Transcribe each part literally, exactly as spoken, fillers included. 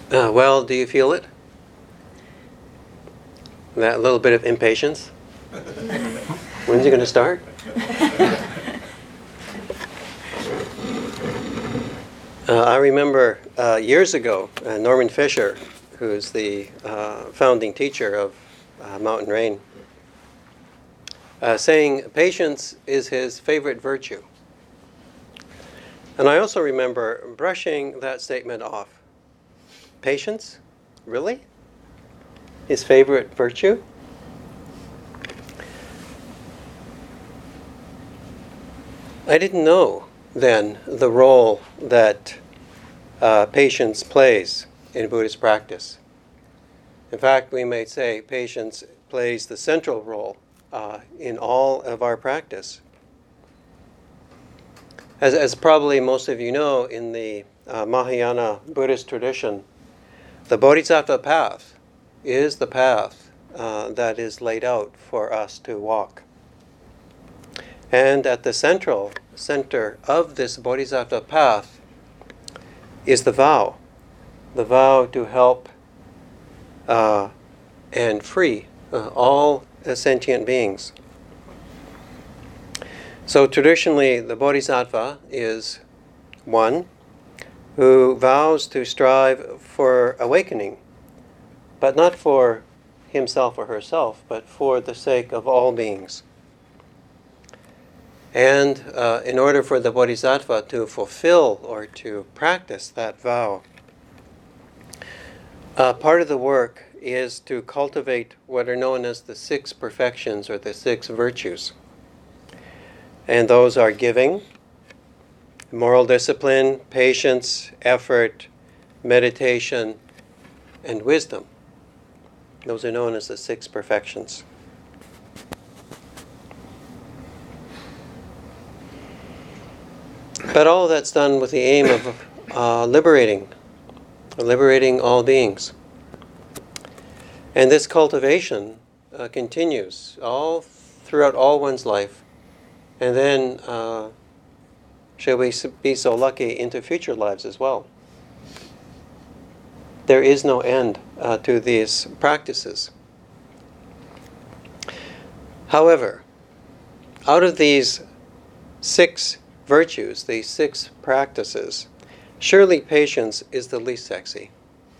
Uh, well, do you feel it? That little bit of impatience? When's it going to start? Uh, I remember uh, years ago, uh, Norman Fisher, who's the uh, founding teacher of uh, Mountain Rain, uh, saying patience is his favorite virtue. And I also remember brushing that statement off. Patience? Really? His favorite virtue? I didn't know then the role that uh, patience plays in Buddhist practice. In fact, we may say patience plays the central role uh, in all of our practice. As, as probably most of you know, in the uh, Mahayana Buddhist tradition, the Bodhisattva path is the path uh, that is laid out for us to walk. And at the central center of this Bodhisattva path is the vow, the vow to help uh, and free uh, all sentient beings. So traditionally, the Bodhisattva is one who vows to strive for awakening, but not for himself or herself, but for the sake of all beings. And uh, in order for the Bodhisattva to fulfill or to practice that vow, uh, part of the work is to cultivate what are known as the six perfections or the six virtues. And those are giving, moral discipline, patience, effort, meditation, and wisdom. Those are known as the six perfections. But all of that's done with the aim of uh, liberating, liberating all beings. And this cultivation uh, continues all throughout all one's life. And then, uh, shall we be so lucky, into future lives as well. There is no end uh, to these practices. However, out of these six virtues, these six practices, surely patience is the least sexy.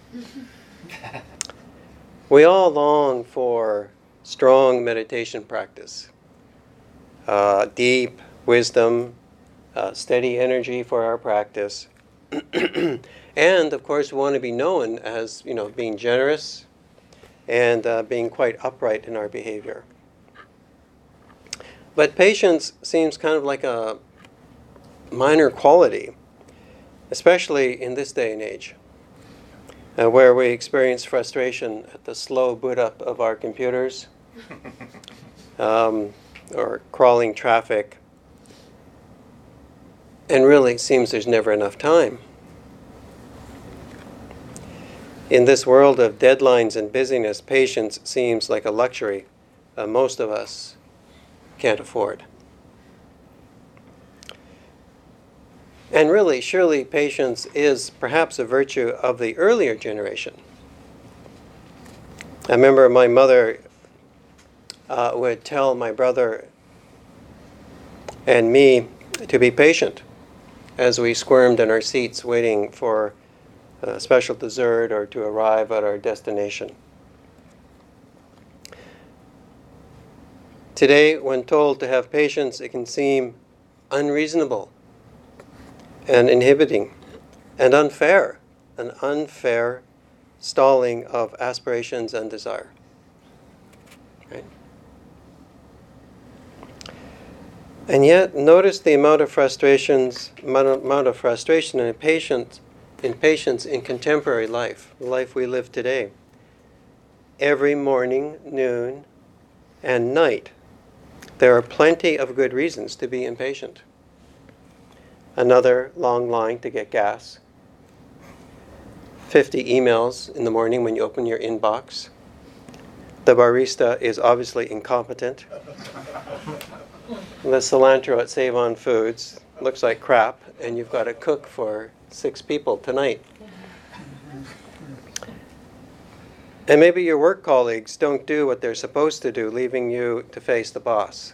We all long for strong meditation practice, uh, deep wisdom, uh, steady energy for our practice, and of course we want to be known as, you know, being generous and uh, being quite upright in our behavior. But patience seems kind of like a minor quality, especially in this day and age, uh, where we experience frustration at the slow boot up of our computers, um, or crawling traffic, and really it seems there's never enough time. In this world of deadlines and busyness, patience seems like a luxury uh, most of us can't afford. And really, surely patience is perhaps a virtue of the earlier generation. I remember my mother uh, would tell my brother and me to be patient as we squirmed in our seats waiting for a special dessert or to arrive at our destination. Today, when told to have patience, it can seem unreasonable and inhibiting and unfair, an unfair stalling of aspirations and desire. Right? And yet, notice the amount of frustrations, amount of frustration and impatience, impatience in contemporary life, the life we live today. Every morning, noon, and night, there are plenty of good reasons to be impatient. Another long line to get gas. fifty emails in the morning when you open your inbox. The barista is obviously incompetent. The cilantro at Save On Foods looks like crap, and you've got to cook for six people tonight. And maybe your work colleagues don't do what they're supposed to do, leaving you to face the boss.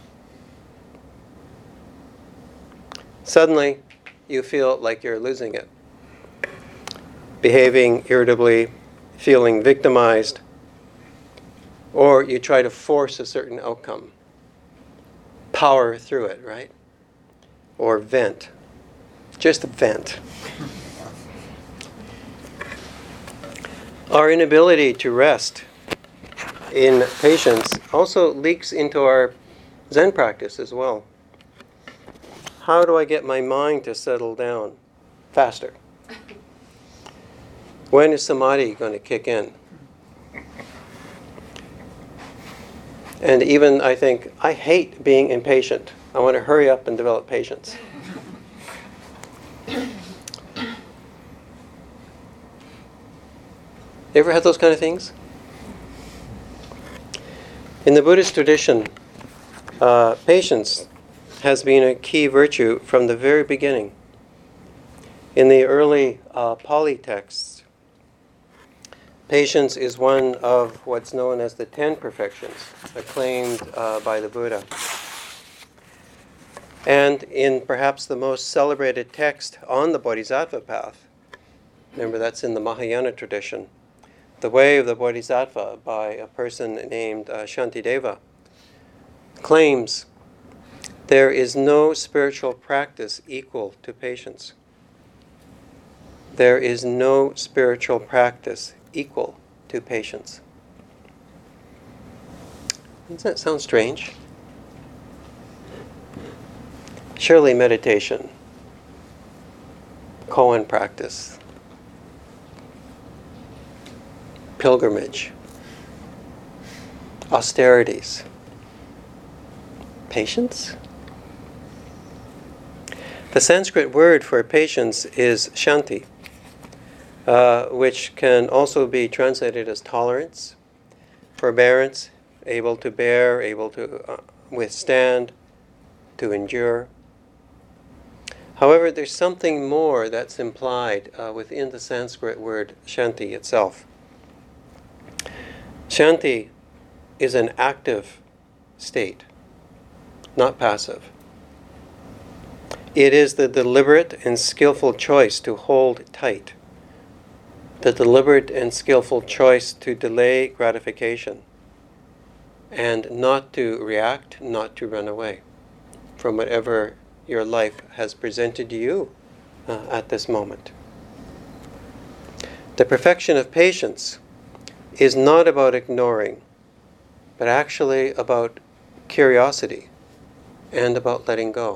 Suddenly, you feel like you're losing it, behaving irritably, feeling victimized, or you try to force a certain outcome, power through it, right? Or vent. Just vent. Our inability to rest in patience also leaks into our Zen practice as well. How do I get my mind to settle down faster? When is samadhi going to kick in? And even I think, I hate being impatient. I want to hurry up and develop patience. You ever had those kind of things? In the Buddhist tradition, uh, patience has been a key virtue from the very beginning. In the early uh, Pali texts, patience is one of what's known as the ten perfections, acclaimed uh, by the Buddha. And in perhaps the most celebrated text on the Bodhisattva path, remember that's in the Mahayana tradition, The Way of the Bodhisattva by a person named uh, Shantideva, claims there is no spiritual practice equal to patience. There is no spiritual practice equal to patience. Doesn't that sound strange? Surely meditation, koan practice, pilgrimage, austerities, patience? The Sanskrit word for patience is shanti, uh, which can also be translated as tolerance, forbearance, able to bear, able to uh, withstand, to endure. However, there's something more that's implied uh, within the Sanskrit word shanti itself. Shanti is an active state, not passive. It is the deliberate and skillful choice to hold tight, the deliberate and skillful choice to delay gratification, and not to react, not to run away from whatever your life has presented to you uh, at this moment. The perfection of patience is not about ignoring, but actually about curiosity and about letting go.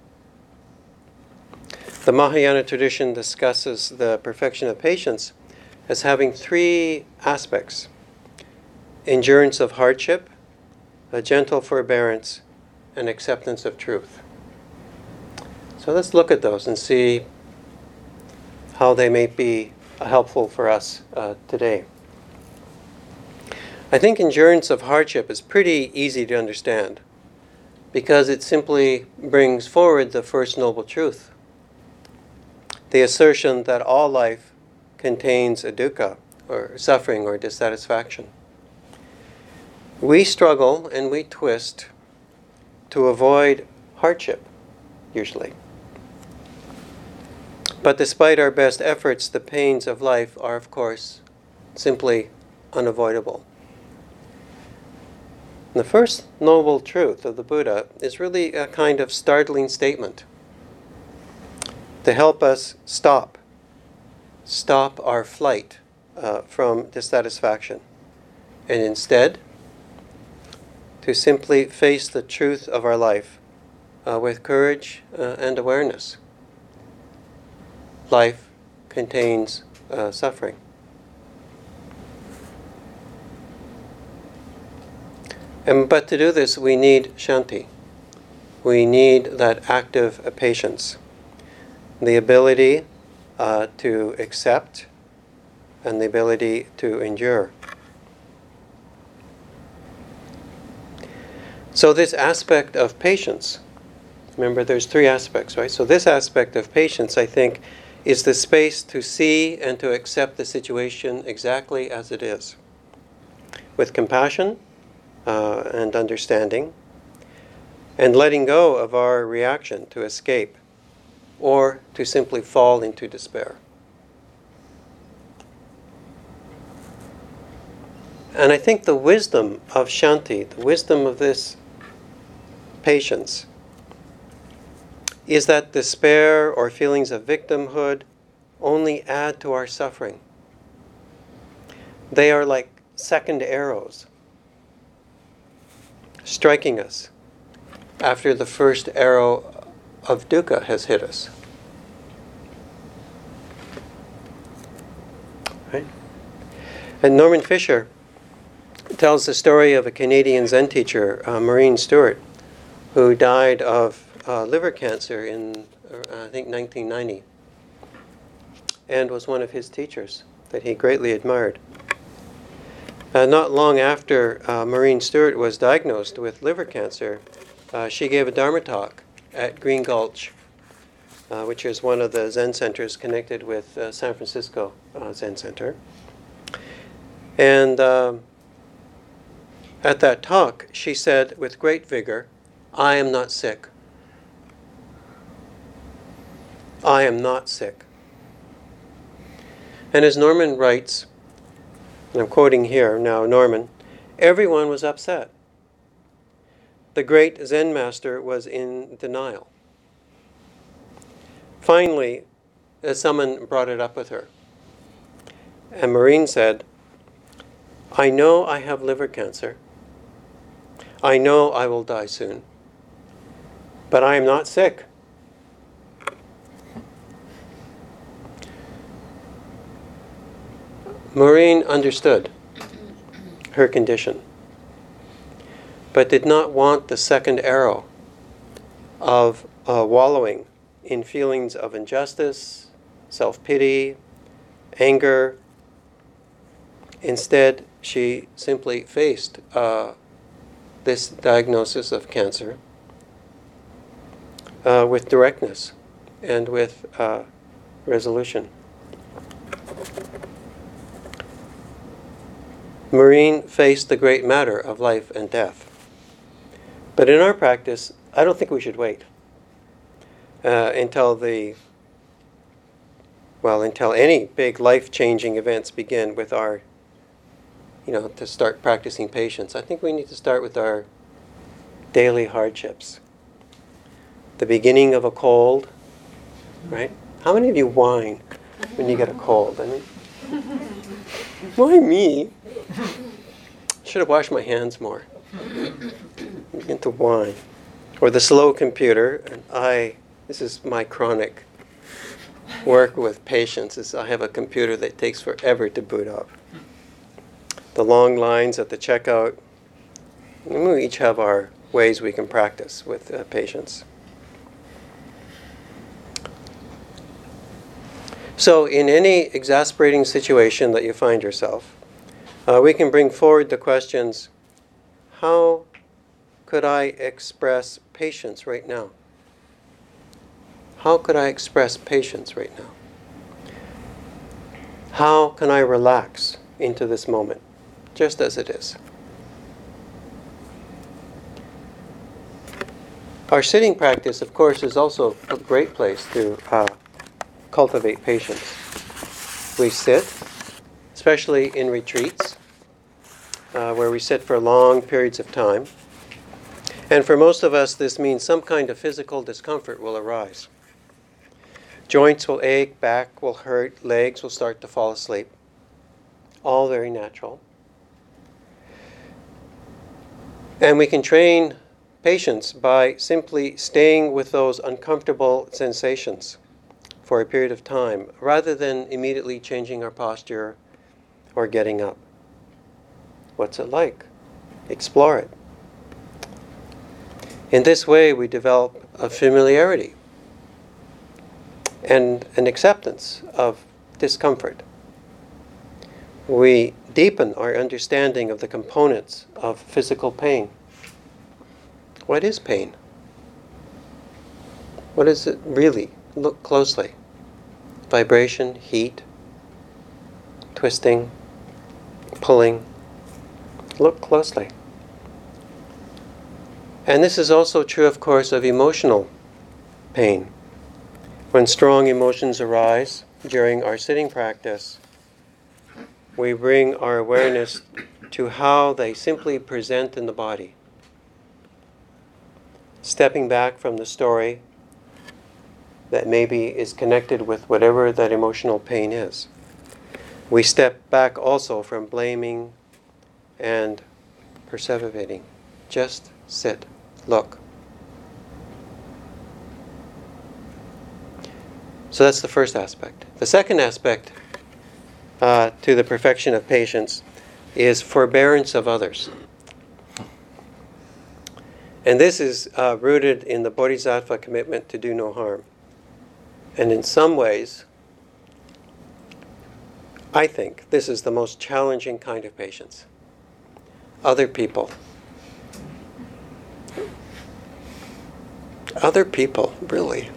The Mahayana tradition discusses the perfection of patience as having three aspects: endurance of hardship, a gentle forbearance, and acceptance of truth. So let's look at those and see how they may be helpful for us uh, today. I think endurance of hardship is pretty easy to understand because it simply brings forward the first noble truth, the assertion that all life contains a dukkha, or suffering or dissatisfaction. We struggle and we twist to avoid hardship, usually. But despite our best efforts, the pains of life are, of course, simply unavoidable. The first noble truth of the Buddha is really a kind of startling statement to help us stop, stop our flight uh, from dissatisfaction, and instead to simply face the truth of our life uh, with courage uh, and awareness. Life contains uh, suffering. And, but to do this, we need shanti. We need that active uh, patience, the ability uh, to accept and the ability to endure. So this aspect of patience, remember there's three aspects, right? So this aspect of patience, I think, is the space to see and to accept the situation exactly as it is, with compassion uh, and understanding, and letting go of our reaction to escape or to simply fall into despair. And I think the wisdom of Shanti, the wisdom of this patience, is that despair or feelings of victimhood only add to our suffering. They are like second arrows striking us after the first arrow of dukkha has hit us. Right? And Norman Fisher tells the story of a Canadian Zen teacher, uh, Maureen Stewart, who died of uh, liver cancer in, uh, I think, nineteen ninety, and was one of his teachers that he greatly admired. Uh, not long after uh, Maureen Stewart was diagnosed with liver cancer, uh, she gave a Dharma talk at Green Gulch, uh, which is one of the Zen centers connected with uh, San Francisco uh, Zen Center. And um, at that talk, she said with great vigor, "I am not sick. I am not sick." And as Norman writes, and I'm quoting here now Norman, everyone was upset. The great Zen master was in denial. Finally, uh, someone brought it up with her. And Maureen said, "I know I have liver cancer. I know I will die soon. But I am not sick." Maureen understood her condition, but did not want the second arrow of uh, wallowing in feelings of injustice, self-pity, anger. Instead, she simply faced uh, this diagnosis of cancer uh, with directness and with uh, resolution. Maureen faced the great matter of life and death. But in our practice, I don't think we should wait uh, until the, well, until any big life-changing events begin with our, you know, to start practicing patience. I think we need to start with our daily hardships. The beginning of a cold, right? How many of you whine when you get a cold? I mean, why me? Should have washed my hands more. Begin to whine. Or the slow computer, and I, this is my chronic work with patience, is I have a computer that takes forever to boot up. The long lines at the checkout. We each have our ways we can practice with uh, patience. So in any exasperating situation that you find yourself, uh, we can bring forward the questions, how could I express patience right now? How could I express patience right now? How can I relax into this moment, just as it is? Our sitting practice, of course, is also a great place to uh, cultivate patience. We sit, especially in retreats, uh, where we sit for long periods of time. And for most of us, this means some kind of physical discomfort will arise. Joints will ache, back will hurt, legs will start to fall asleep. All very natural. And we can train patience by simply staying with those uncomfortable sensations for a period of time, rather than immediately changing our posture or getting up. What's it like? Explore it. In this way, we develop a familiarity and an acceptance of discomfort. We deepen our understanding of the components of physical pain. What is pain? What is it really? Look closely. vibration, heat, twisting, pulling. Look closely. And this is also true, of course, of emotional pain. When strong emotions arise during our sitting practice, we bring our awareness to how they simply present in the body. Stepping back from the story that maybe is connected with whatever that emotional pain is. We step back also from blaming and perseverating. Just sit, look. So that's the first aspect. The second aspect uh, to the perfection of patience is forbearance of others. And this is uh, rooted in the Bodhisattva commitment to do no harm. And in some ways, I think this is the most challenging kind of patience. Other people. Other people, really.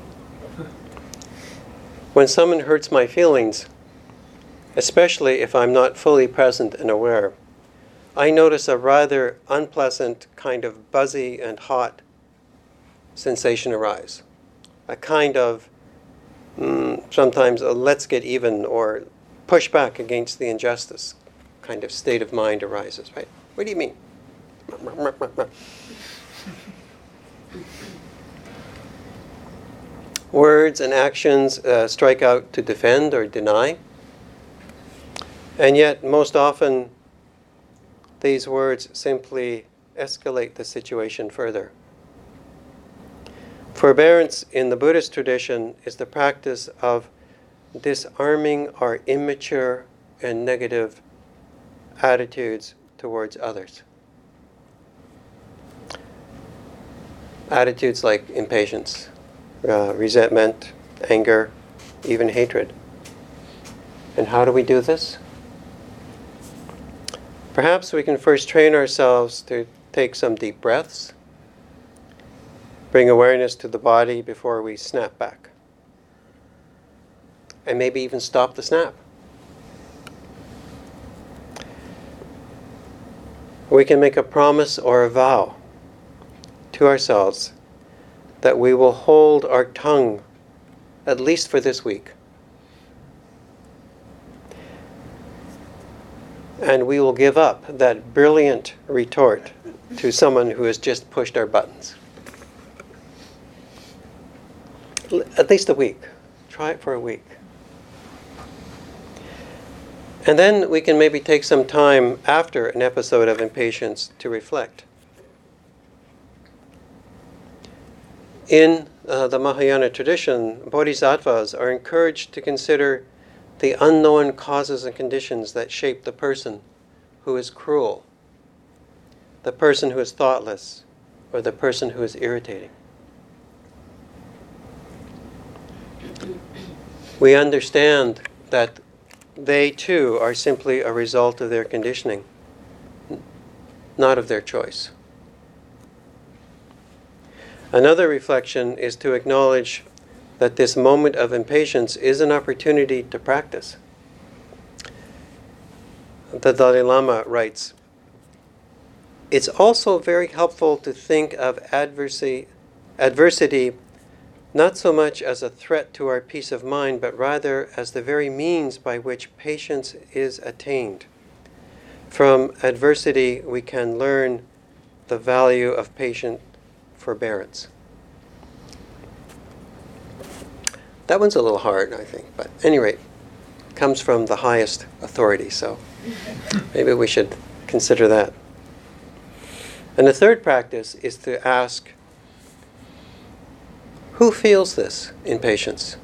When someone hurts my feelings, especially if I'm not fully present and aware, I notice a rather unpleasant kind of buzzy and hot sensation arise. A kind of, mm, sometimes a let's get even or push back against the injustice kind of state of mind arises, right? What do you mean? Words and actions uh, strike out to defend or deny. And yet, most often, these words simply escalate the situation further. Forbearance in the Buddhist tradition is the practice of disarming our immature and negative attitudes towards others. Attitudes like impatience, uh, resentment, anger, even hatred. And how do we do this? Perhaps we can first train ourselves to take some deep breaths, bring awareness to the body before we snap back, and maybe even stop the snap. We can make a promise or a vow to ourselves that we will hold our tongue at least for this week. And we will give up that brilliant retort to someone who has just pushed our buttons. At least a week. Try it for a week. And then we can maybe take some time after an episode of impatience to reflect. In uh, the Mahayana tradition, bodhisattvas are encouraged to consider the unknown causes and conditions that shape the person who is cruel, the person who is thoughtless, or the person who is irritating. We understand that they too are simply a result of their conditioning, not of their choice. Another reflection is to acknowledge that this moment of impatience is an opportunity to practice. The Dalai Lama writes, "It's also very helpful to think of adversity, adversity not so much as a threat to our peace of mind, but rather as the very means by which patience is attained. From adversity, we can learn the value of patient forbearance." That one's a little hard, I think, but at any rate, it comes from the highest authority, so maybe we should consider that. And the third practice is to ask, who feels this impatience?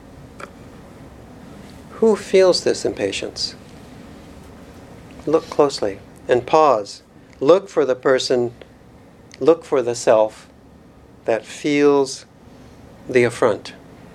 Who feels this impatience? Look closely and pause. Look for the person, look for the self that feels the affront.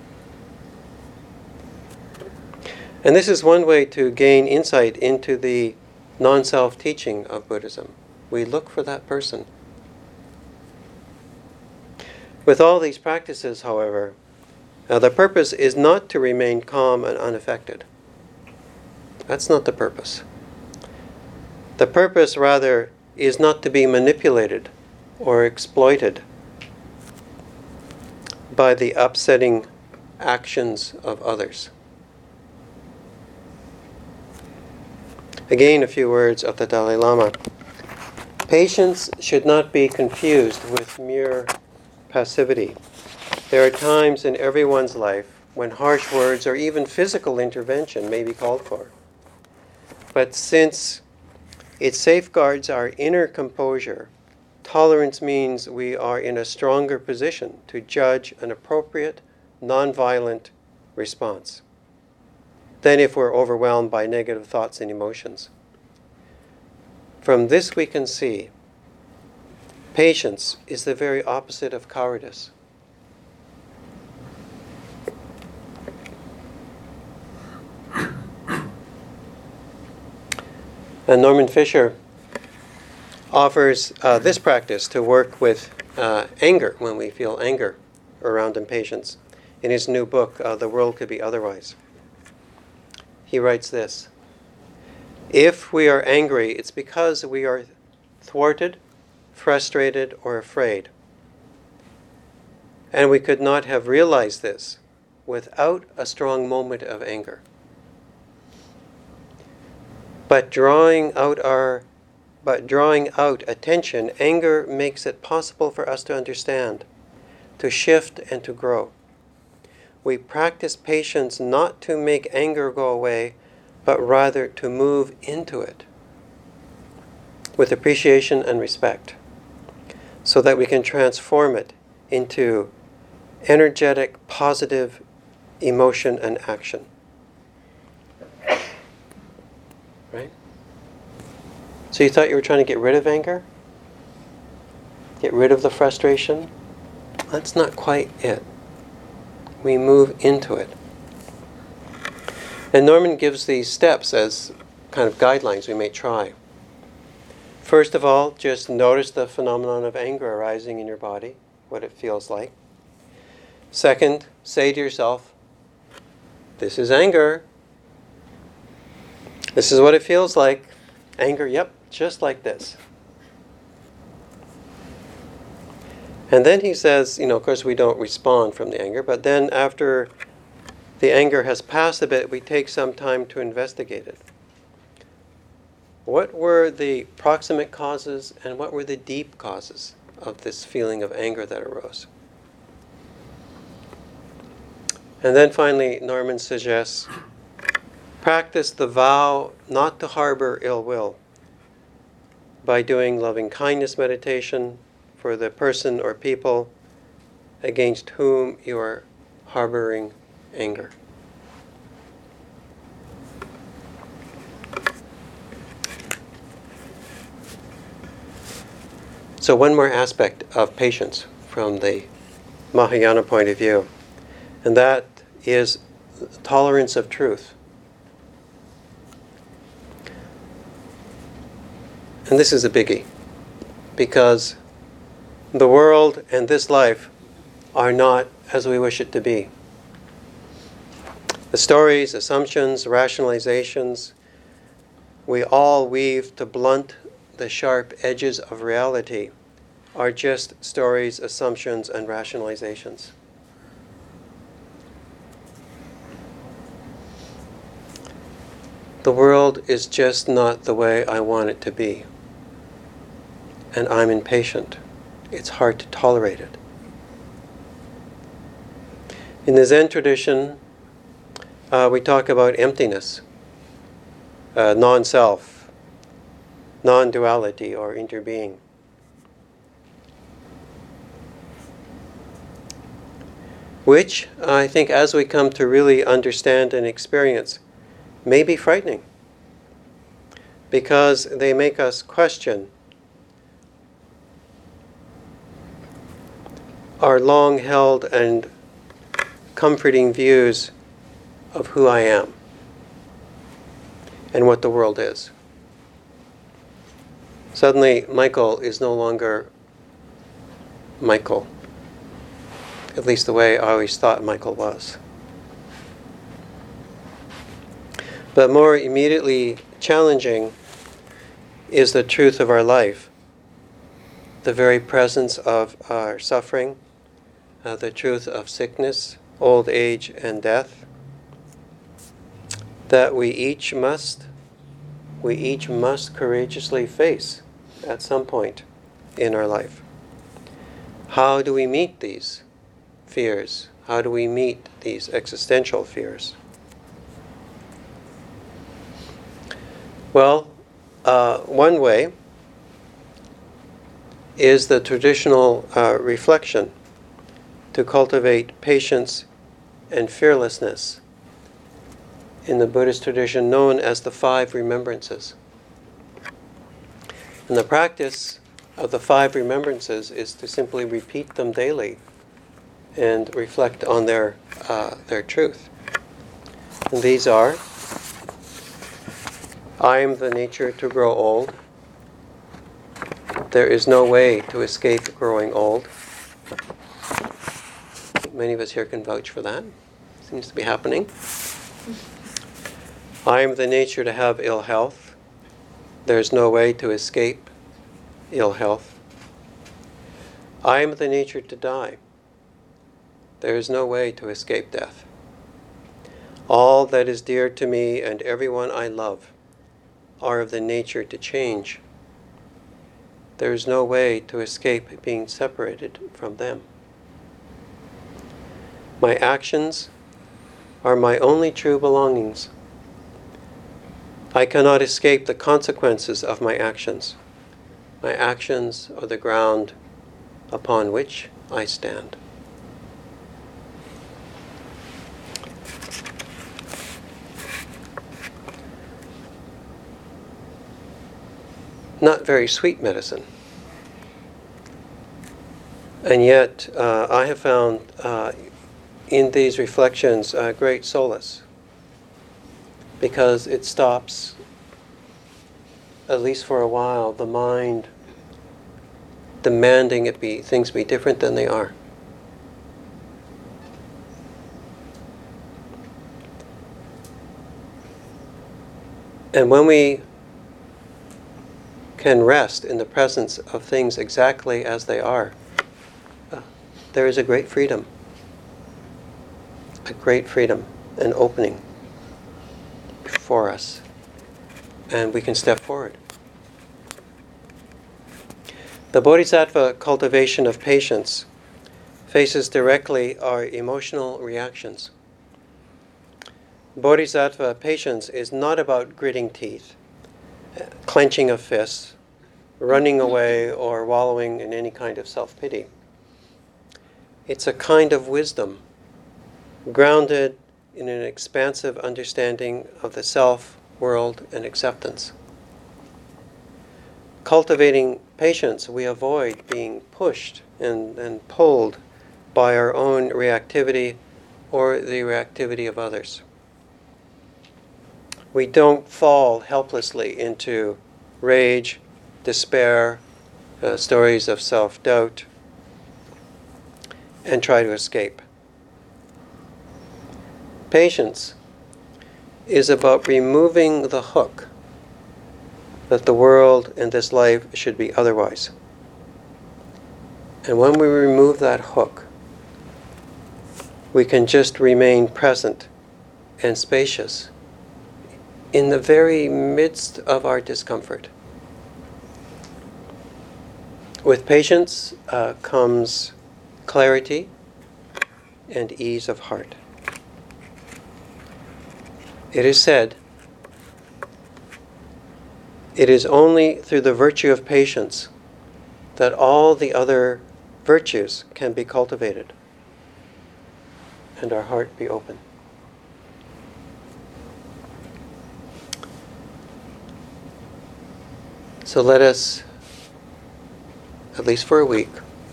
And this is one way to gain insight into the non-self teaching of Buddhism. We look for that person. With all these practices, however, Now, the purpose is not to remain calm and unaffected. That's not the purpose. The purpose, rather, is not to be manipulated or exploited by the upsetting actions of others. Again, a few words of the Dalai Lama. Patience should not be confused with mere passivity. There are times in everyone's life when harsh words or even physical intervention may be called for. But since it safeguards our inner composure, tolerance means we are in a stronger position to judge an appropriate, nonviolent response than if we're overwhelmed by negative thoughts and emotions. From this we can see, patience is the very opposite of cowardice. And Norman Fischer offers uh, this practice to work with uh, anger when we feel anger around impatience in his new book, uh, The World Could Be Otherwise. He writes this: if we are angry, it's because we are thwarted, frustrated, or afraid. And we could not have realized this without a strong moment of anger. But drawing out our but drawing out attention, anger makes it possible for us to understand, to shift, and to grow. We practice patience not to make anger go away, but rather to move into it with appreciation and respect, so that we can transform it into energetic, positive emotion and action. Right? So you thought you were trying to get rid of anger? Get rid of the frustration? That's not quite it. We move into it. And Norman gives these steps as kind of guidelines we may try. First of all, just notice the phenomenon of anger arising in your body, what it feels like. Second, say to yourself, this is anger. This is what it feels like. Anger, yep, just like this. And then he says, you know, of course we don't respond from the anger, but then after the anger has passed a bit, we take some time to investigate it. What were the proximate causes and what were the deep causes of this feeling of anger that arose? And then finally, Norman suggests, practice the vow not to harbor ill will by doing loving kindness meditation for the person or people against whom you are harboring anger. So one more aspect of patience from the Mahayana point of view, and that is tolerance of truth. And this is a biggie, because the world and this life are not as we wish it to be. The stories, assumptions, rationalizations we all weave to blunt the sharp edges of reality are just stories, assumptions, and rationalizations. The world is just not the way I want it to be. And I'm impatient. It's hard to tolerate it. In the Zen tradition, uh, we talk about emptiness, uh, non-self, non-duality, or interbeing. Which, I think, as we come to really understand and experience, may be frightening, because they make us question our long-held and comforting views of who I am and what the world is. Suddenly, Michael is no longer Michael. At least the way I always thought Michael was. But more immediately challenging is the truth of our life, the very presence of our suffering, uh, the truth of sickness, old age, and death, that we each must, we each must courageously face at some point in our life. How do we meet these fears? How do we meet these existential fears? Well, uh, one way is the traditional uh, reflection to cultivate patience and fearlessness in the Buddhist tradition known as the five remembrances. And the practice of the five remembrances is to simply repeat them daily and reflect on their, uh, their truth. And these are: I am the nature to grow old. There is no way to escape growing old. Many of us here can vouch for that. Seems to be happening. I am the nature to have ill health. There is no way to escape ill health. I am the nature to die. There is no way to escape death. All that is dear to me and everyone I love are of the nature to change. There is no way to escape being separated from them. My actions are my only true belongings. I cannot escape the consequences of my actions. My actions are the ground upon which I stand. Not very sweet medicine. And yet, uh, I have found uh, in these reflections uh, great solace, because it stops, at least for a while, the mind demanding it be things be different than they are. And when we can rest in the presence of things exactly as they are, uh, there is a great freedom, a great freedom, an opening for us, and we can step forward. The Bodhisattva cultivation of patience faces directly our emotional reactions. Bodhisattva patience is not about gritting teeth, clenching of fists, running away, or wallowing in any kind of self-pity. It's a kind of wisdom grounded in an expansive understanding of the self, world, and acceptance. Cultivating patience, we avoid being pushed and, and pulled by our own reactivity or the reactivity of others. We don't fall helplessly into rage, despair, uh, stories of self-doubt, and try to escape. Patience is about removing the hook that the world and this life should be otherwise. And when we remove that hook, we can just remain present and spacious in the very midst of our discomfort. With patience uh, comes clarity and ease of heart. It is said, it is only through the virtue of patience that all the other virtues can be cultivated and our heart be open. So let us, at least for a week,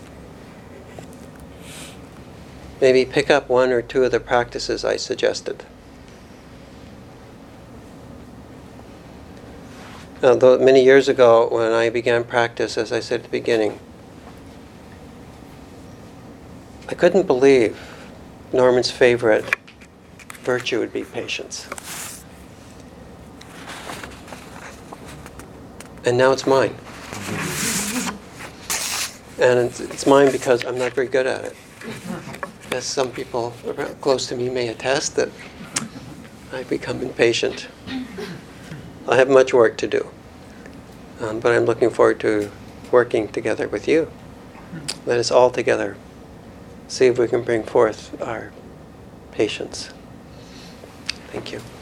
maybe pick up one or two of the practices I suggested. Now, though many years ago, when I began practice, as I said at the beginning, I couldn't believe Norman's favorite virtue would be patience. And now it's mine. And it's, it's mine because I'm not very good at it. As some people around, close to me may attest, that I become impatient. I have much work to do. Um, but I'm looking forward to working together with you. Let us all together see if we can bring forth our patience. Thank you.